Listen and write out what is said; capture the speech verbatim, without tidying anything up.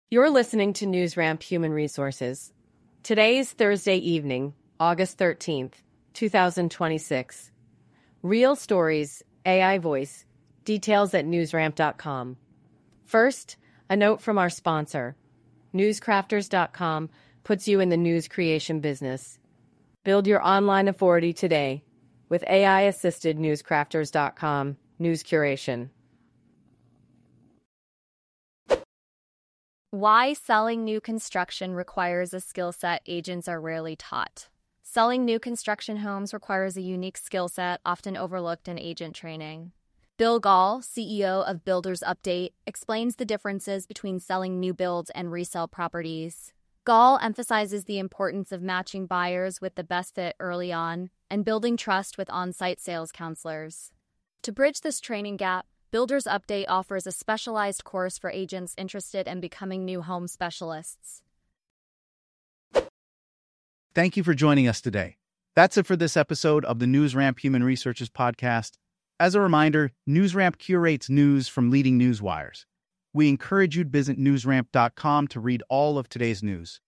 You're listening to NewsRamp Human Resources. Today is Thursday evening, August thirteenth, twenty twenty-six. Real stories, A I voice, details at newsramp dot com. First, a note from our sponsor. newscrafters dot com puts you in the news creation business. Build your online authority today with A I-assisted newscrafters dot com news curation. Why selling new construction requires a skill set agents are rarely taught. Selling new construction homes requires a unique skill set often overlooked in agent training. Bill Gall, C E O of Builders Update, explains the differences between selling new builds and resale properties. Gall emphasizes the importance of matching buyers with the best fit early on and building trust with on-site sales counselors. To bridge this training gap, Builders Update offers a specialized course for agents interested in becoming new home specialists. Thank you for joining us today. That's it for this episode of the NewsRamp Human Resources podcast. As a reminder, NewsRamp curates news from leading news wires. We encourage you to visit newsramp dot com to read all of today's news.